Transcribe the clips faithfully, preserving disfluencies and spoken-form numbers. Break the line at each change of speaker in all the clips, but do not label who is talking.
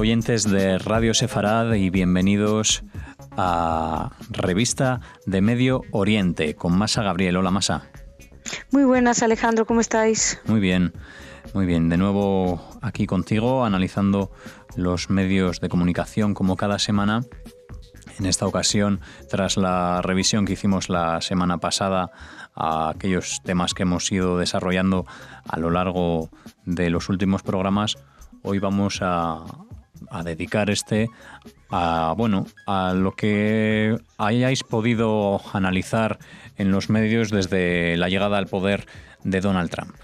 oyentes de Radio Sefarad y bienvenidos a Revista de Medio Oriente con Masa Gabriel. Hola, Masa.
Muy buenas, Alejandro, ¿cómo estáis?
Muy bien, muy bien. De nuevo aquí contigo, analizando los medios de comunicación como cada semana. En esta ocasión, tras la revisión que hicimos la semana pasada a aquellos temas que hemos ido desarrollando a lo largo de los últimos programas, hoy vamos a, a dedicar este a, bueno, a lo que hayáis podido analizar en los medios desde la llegada al poder de Donald Trump.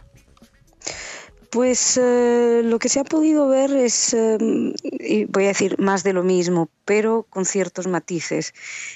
Pues eh, lo que se ha podido ver es, eh, y voy a decir más de lo mismo, pero con ciertos matices.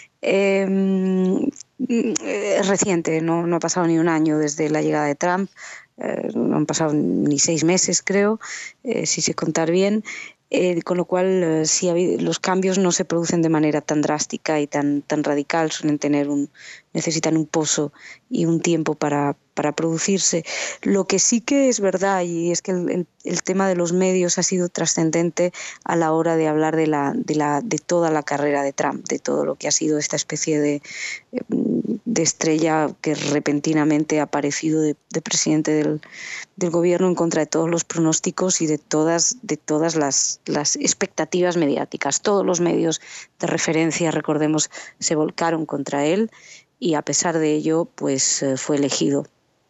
Eh, es reciente, no, no ha pasado ni un año desde la llegada de Trump, eh, no han pasado ni seis meses, creo, eh, si sé contar bien. Eh, con lo cual, eh, sí, ha habido, los cambios no se producen de manera tan drástica y tan, tan radical, suelen tener un, necesitan un pozo y un tiempo para, para producirse. Lo que sí que es verdad, y es que el, el, el tema de los medios ha sido trascendente a la hora de hablar de, la, de, la, de toda la carrera de Trump, de todo lo que ha sido esta especie de, de estrella que repentinamente ha aparecido de, de presidente del, del gobierno en contra de todos los pronósticos y de todas, de todas las, las expectativas mediáticas. Todos los medios de referencia, recordemos, se volcaron contra él y a pesar de ello, pues fue elegido.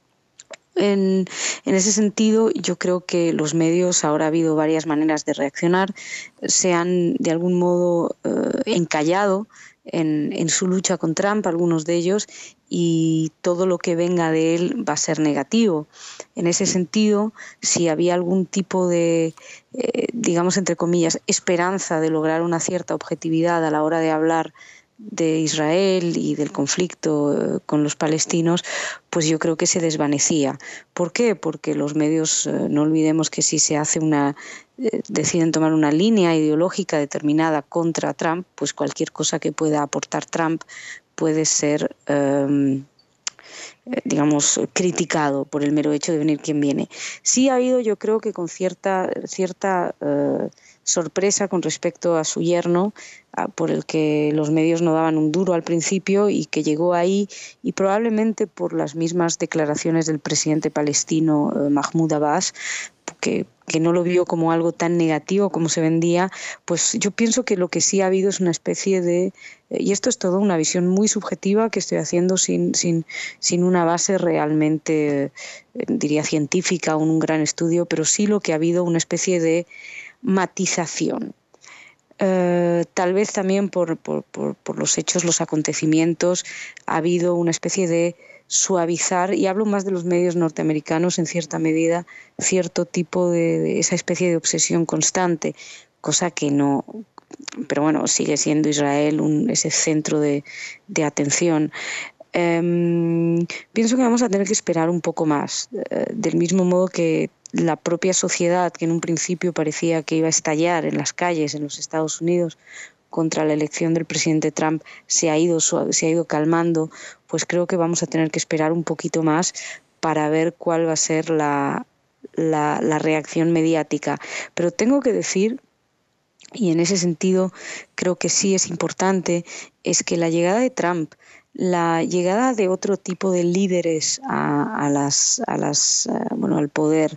En, en ese sentido, yo creo que los medios, ahora ha habido varias maneras de reaccionar, se han de algún modo eh, encallado en, en su lucha con Trump, algunos de ellos, y todo lo que venga de él va a ser negativo. En ese sentido, si había algún tipo de, eh, digamos, entre comillas, esperanza de lograr una cierta objetividad a la hora de hablar de Israel y del conflicto con los palestinos, pues yo creo que se desvanecía. ¿Por qué? Porque los medios, no olvidemos que si se hace una, eh, deciden tomar una línea ideológica determinada contra Trump, pues cualquier cosa que pueda aportar Trump puede ser, eh, digamos, criticado por el mero hecho de venir quien viene. Sí ha habido, yo creo que con cierta, cierta eh, sorpresa con respecto a su yerno, por el que los medios no daban un duro al principio y que llegó ahí, y probablemente por las mismas declaraciones del presidente palestino eh, Mahmoud Abbas, que, que no lo vio como algo tan negativo como se vendía, pues yo pienso que lo que sí ha habido es una especie de, y esto es todo una visión muy subjetiva que estoy haciendo sin, sin, sin una base realmente, eh, diría científica o un gran estudio, pero sí lo que ha habido una especie de matización. Uh, tal vez también por, por, por, por los hechos, los acontecimientos, ha habido una especie de suavizar, y hablo más de los medios norteamericanos en cierta medida, cierto tipo de, de esa especie de obsesión constante, cosa que no, pero bueno, sigue siendo Israel un, ese centro de, de atención. Um, pienso que vamos a tener que esperar un poco más, uh, del mismo modo que la propia sociedad, que en un principio parecía que iba a estallar en las calles en los Estados Unidos contra la elección del presidente Trump, se ha ido, se ha ido calmando, pues creo que vamos a tener que esperar un poquito más para ver cuál va a ser la, la, la reacción mediática. Pero tengo que decir, y en ese sentido creo que sí es importante, es que la llegada de Trump, la llegada de otro tipo de líderes a, a las, a las, uh, bueno, al poder,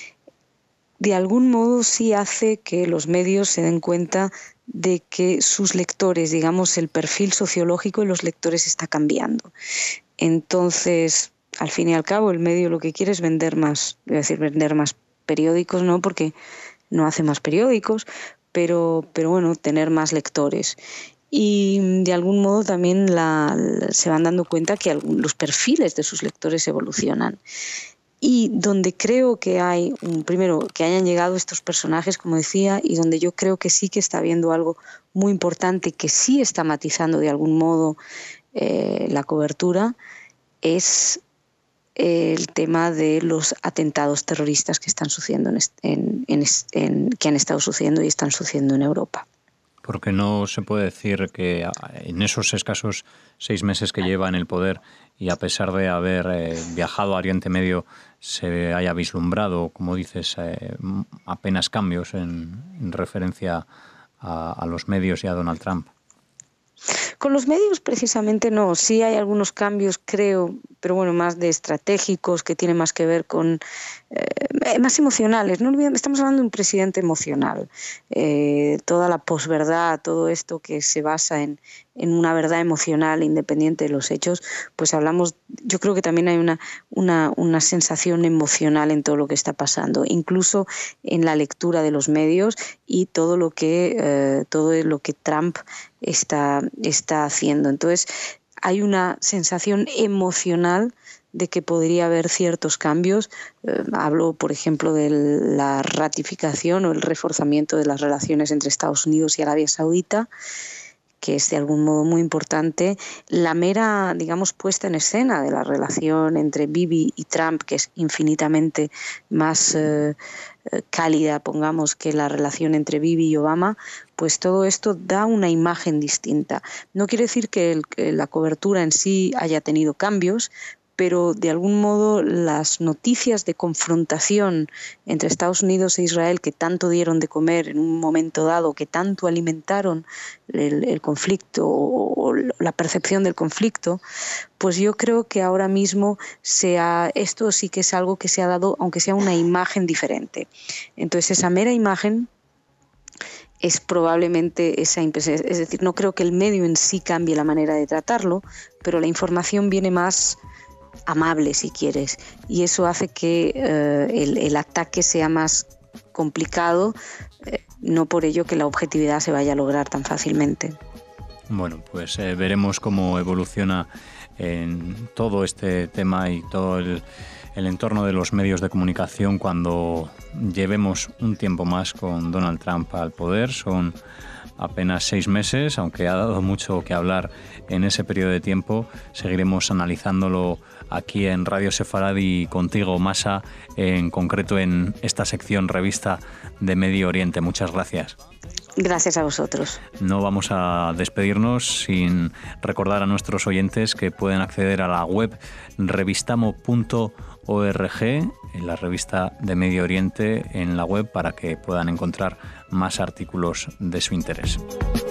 de algún modo sí hace que los medios se den cuenta de que sus lectores, digamos, el perfil sociológico de los lectores está cambiando. Entonces, al fin y al cabo, el medio lo que quiere es vender más, voy a decir vender más periódicos, no, porque no hace más periódicos, pero, pero bueno, tener más lectores. Y de algún modo también la, la, se van dando cuenta que algún, los perfiles de sus lectores evolucionan. Y donde creo que hay, un, primero, que hayan llegado estos personajes, como decía, y donde yo creo que sí que está habiendo algo muy importante, que sí está matizando de algún modo eh, la cobertura, es el tema de los atentados terroristas que están sucediendo en, en, en, en, que han estado sucediendo y están sucediendo en Europa.
Porque no se puede decir que en esos escasos seis meses que lleva en el poder y a pesar de haber eh, viajado a Oriente Medio se haya vislumbrado, como dices, eh, apenas cambios en, en referencia a, a los medios y a Donald Trump.
Con los medios precisamente no, sí hay algunos cambios, creo, pero bueno, más de estratégicos, que tienen más que ver con, eh, más emocionales. No olvidemos, estamos hablando de un presidente emocional. Eh, toda la posverdad, todo esto que se basa en, en una verdad emocional independiente de los hechos, pues hablamos, yo creo que también hay una, una, una sensación emocional en todo lo que está pasando, incluso en la lectura de los medios y todo lo que, eh, todo lo que Trump está, está haciendo. Entonces, hay una sensación emocional de que podría haber ciertos cambios. Eh, hablo, por ejemplo, de la ratificación o el reforzamiento de las relaciones entre Estados Unidos y Arabia Saudita, que es de algún modo muy importante. La mera, digamos, puesta en escena de la relación entre Bibi y Trump, que es infinitamente más eh, cálida, pongamos, que la relación entre Bibi y Obama, pues todo esto da una imagen distinta. No quiere decir que, el, que la cobertura en sí haya tenido cambios, pero de algún modo las noticias de confrontación entre Estados Unidos e Israel, que tanto dieron de comer en un momento dado, que tanto alimentaron el, el conflicto o, o la percepción del conflicto, pues yo creo que ahora mismo sea, esto sí que es algo que se ha dado, aunque sea una imagen diferente. Entonces esa mera imagen es probablemente esa impresión. Es decir, no creo que el medio en sí cambie la manera de tratarlo, pero la información viene más amable, si quieres, y eso hace que eh, el, el ataque sea más complicado, eh, no por ello que la objetividad se vaya a lograr tan fácilmente.
Bueno, pues eh, veremos cómo evoluciona en todo este tema y todo el, el entorno de los medios de comunicación cuando llevemos un tiempo más con Donald Trump al poder. Son apenas seis meses, aunque ha dado mucho que hablar en ese periodo de tiempo. Seguiremos analizándolo aquí en Radio Sefaradi contigo, Masa, en concreto en esta sección revista de Medio Oriente. Muchas gracias.
Gracias a vosotros.
No vamos a despedirnos sin recordar a nuestros oyentes que pueden acceder a la web revistamo punto org, en la revista de Medio Oriente, en la web, para que puedan encontrar más artículos de su interés.